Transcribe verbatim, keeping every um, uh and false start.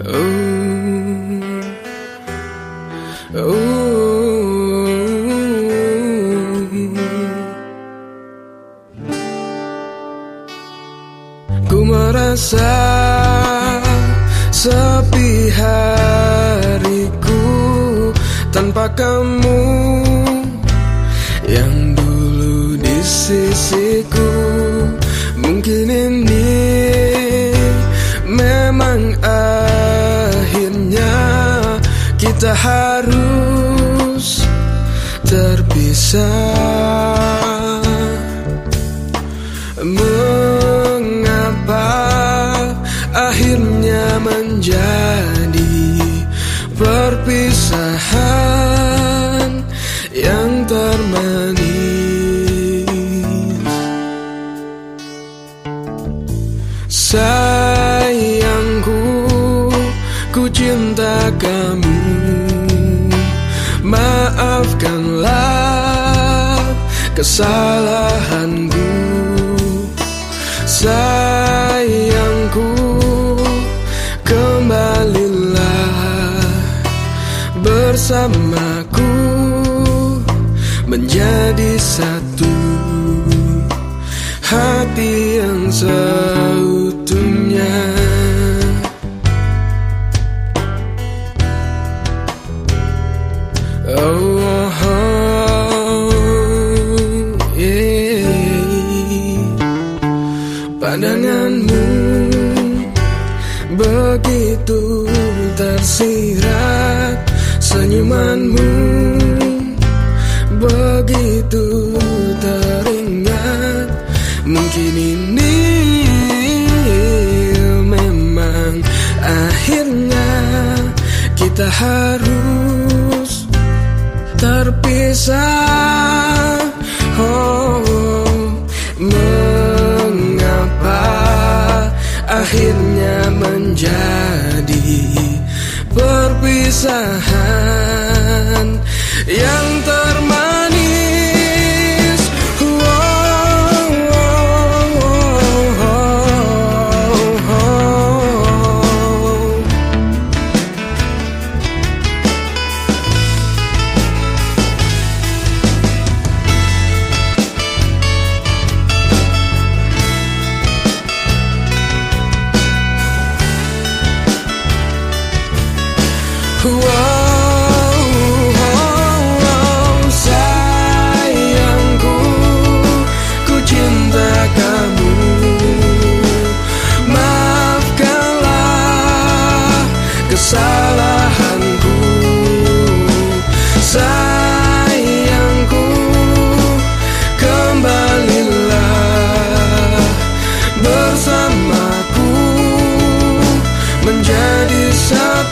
Oh, oh, ku merasa sepi hariku tanpa kamu yang dulu di sisiku. Mungkin ini memang akhirnya kita harus terpisah. Mengapa akhirnya menjadi perpisahan yang termanis? Sayangku, ku cinta kamu. Maafkanlah kesalahanku. Sayangku, kembalilah bersamaku menjadi satu hati yang seutuhnya. Oh, oh, oh, yeah. Pandanganmu begitu tersirat, senyumanmu begitu teringat. Mungkin ini memang akhirnya kita harus terpisah. Oh, mengapa akhirnya menjadi perpisahan yang termanis? Wow, oh, oh, sayangku, ku cinta kamu. Maafkanlah kesalahanku. Sayangku, kembalilah bersamaku menjadi satu